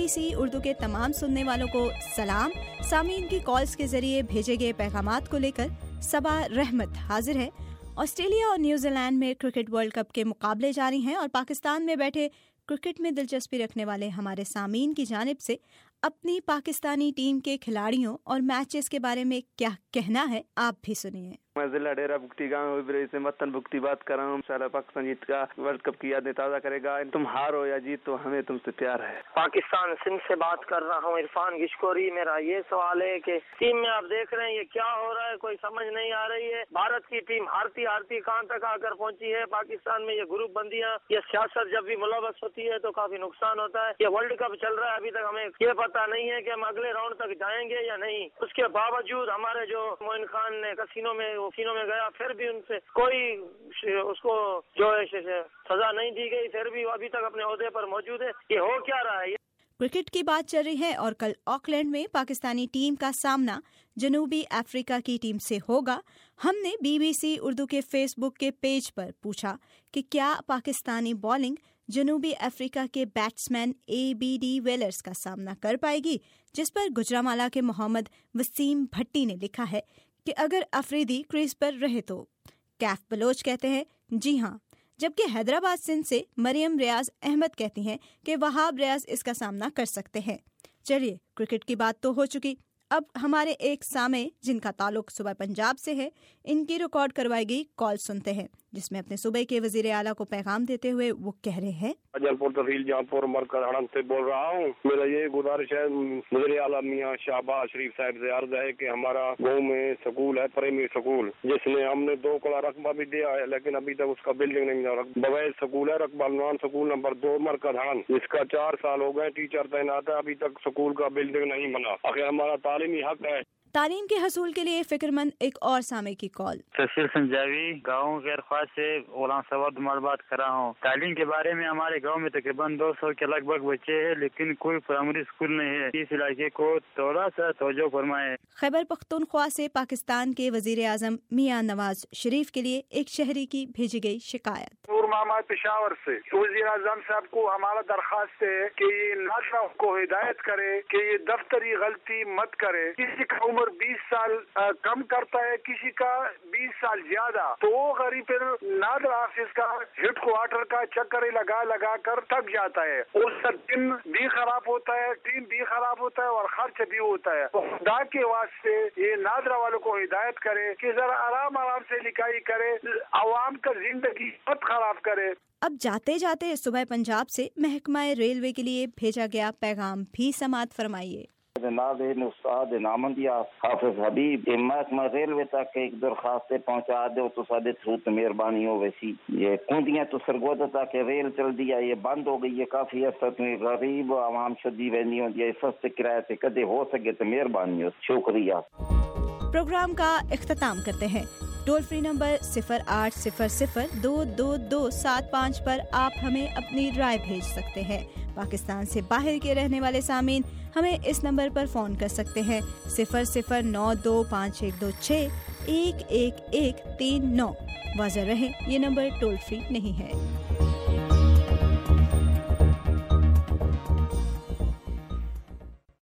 BBC Urdu کے تمام سننے والوں کو سلام. سامعین کی کالز کے ذریعے بھیجے گئے پیغامات کو لے کر صبا رحمت حاضر ہے. آسٹریلیا اور نیوزی لینڈ میں کرکٹ ورلڈ کپ کے مقابلے جاری ہیں اور پاکستان میں بیٹھے کرکٹ میں دلچسپی رکھنے والے ہمارے سامعین کی جانب سے اپنی پاکستانی ٹیم کے کھلاڑیوں اور میچز کے بارے میں کیا کہنا ہے آپ بھی سنیے. میں ضلع ڈیرہ بگٹی گاؤں سے متن بگٹی بات کر رہا ہوں. انشاءاللہ پاکستان جیت کا ورلڈ کپ کی یادیں تازہ کرے گا. تم ہارو یا جیت تو ہمیں تم سے پیار ہے. پاکستان سندھ سے بات کر رہا ہوں عرفان گشکوری. میرا یہ سوال ہے کہ ٹیم میں آپ دیکھ رہے ہیں یہ کیا ہو رہا ہے, کوئی سمجھ نہیں آ رہی ہے. بھارت کی ٹیم ہارتی کہاں تک آ کر پہنچی ہے. پاکستان میں یہ گروپ بندیاں, یہ سیاست جب بھی ملوث ہوتی ہے تو کافی نقصان ہوتا ہے. یہ ورلڈ کپ چل رہا ہے, ابھی تک ہمیں یہ پتا نہیں ہے کہ ہم اگلے راؤنڈ تک جائیں گے یا نہیں. اس کے باوجود ہمارے جو معین خان نے کسینوں میں گیا, پھر بھی ان سے کوئی اس کو جو ہے سزا نہیں دی گئی, پھر بھی وہ ابھی تک اپنے عہدے پر موجود ہے. یہ ہو کیا رہا ہے؟ کرکٹ کی بات چل رہی ہے اور کل آکلینڈ میں پاکستانی ٹیم کا سامنا جنوبی افریقہ کی ٹیم سے ہوگا. ہم نے BBC اردو کے فیس بک کے پیج پر پوچھا کہ کیا پاکستانی بالنگ جنوبی افریقہ کے بیٹسمین ABD ویلرز کا سامنا کر پائے گی, جس پر گجرانوالہ کے محمد وسیم بھٹی نے لکھا ہے کہ اگر افریدی کریز پر رہے تو. کیف بلوچ کہتے ہیں جی ہاں, جبکہ حیدرآباد سندھ سے مریم ریاض احمد کہتی ہیں کہ وہاب ریاض اس کا سامنا کر سکتے ہیں. چلیے کرکٹ کی بات تو ہو چکی, اب ہمارے ایک سامع جن کا تعلق صوبہ پنجاب سے ہے, ان کی ریکارڈ کروائی گئی کال سنتے ہیں, جس میں اپنے صوبے کے وزیر اعلیٰ کو پیغام دیتے ہوئے وہ کہہ رہے ہیں. جلپور تحصیل جہاں مرکز ہڑن سے بول رہا ہوں. میرا یہ گزارش ہے وزیر اعلیٰ میاں شہباز شریف صاحب سے عرض ہے کہ ہمارا گاؤں میں سکول ہے, پرائمری سکول, جس میں ہم نے 2 کڑا رقبہ بھی دیا ہے, لیکن ابھی تک اس کا بلڈنگ نہیں. بویز سکول ہے, رقبہ نوان سکول نمبر 2 مرکز ہڑن, جس کا 4 سال ہو گئے ٹیچر تعینات ہے, ابھی تک سکول کا بلڈنگ نہیں بنا. آخر ہمارا تعلیمی حق ہے. تعلیم کے حصول کے لیے فکر مند ایک اور سامع کی کال. تفصیل سنجاوی گاؤں کے ارخواص سے غلام سواد بات کر رہا ہوں. تعلیم کے بارے میں ہمارے گاؤں میں تقریباً 200 کے لگ بھگ بچے ہیں, لیکن کوئی پرائمری اسکول نہیں ہے. اس علاقے کو تھوڑا سا توجہ فرمائیں. خیبر پختونخوا سے پاکستان کے وزیر اعظم میاں نواز شریف کے لیے ایک شہری کی بھیجی گئی شکایت. نور محمد پشاور سے وزیر اعظم صاحب کو ہمارا درخواست ہے کہ یہ ناظروں کو ہدایت کرے کہ یہ دفتری غلطی مت کرے. کسی کا عمر 20 سال کم کرتا ہے, کسی کا 20 سال زیادہ, تو وہ غریب پھر نادر آفس کا ہیڈ کوارٹر کا چکر لگا کر تھک جاتا ہے. اس کا دن بھی خراب ہوتا ہے, ٹیم بھی خراب ہوتا ہے اور خرچ بھی ہوتا ہے. تو خدا کے واسطے یہ نادرا والوں کو ہدایت کرے کہ ذرا آرام سے لکھائی کرے, عوام کا زندگی مت خراب کرے. اب جاتے جاتے صوبہ پنجاب سے محکمہ ریلوے کے لیے بھیجا گیا پیغام بھی سماعت فرمائیے. جناب استاد نامندیا حافظ حبیب محکمہ ریلوے تک ایک درخواست پہنچا دو تو سادے تھرو تو مہربانی ہو. ویسی یہ کندیاں تو سرگودا تک ریل چل دیا, یہ بند ہو گئی ہے کافی عرصہ میں. غریب عوام شدی وینی ہوتی ہے, سستے کرایے سے کدے ہو سکے تو مہربانی ہو. شکریہ. پروگرام کا اختتام کرتے ہیں. ٹول فری نمبر 0800222275 پر آپ ہمیں اپنی رائے بھیج سکتے ہیں. پاکستان سے باہر کے رہنے والے سامعین ہمیں اس نمبر پر فون کر سکتے ہیں 009251261139. واضح رہے یہ نمبر ٹول فری نہیں ہے.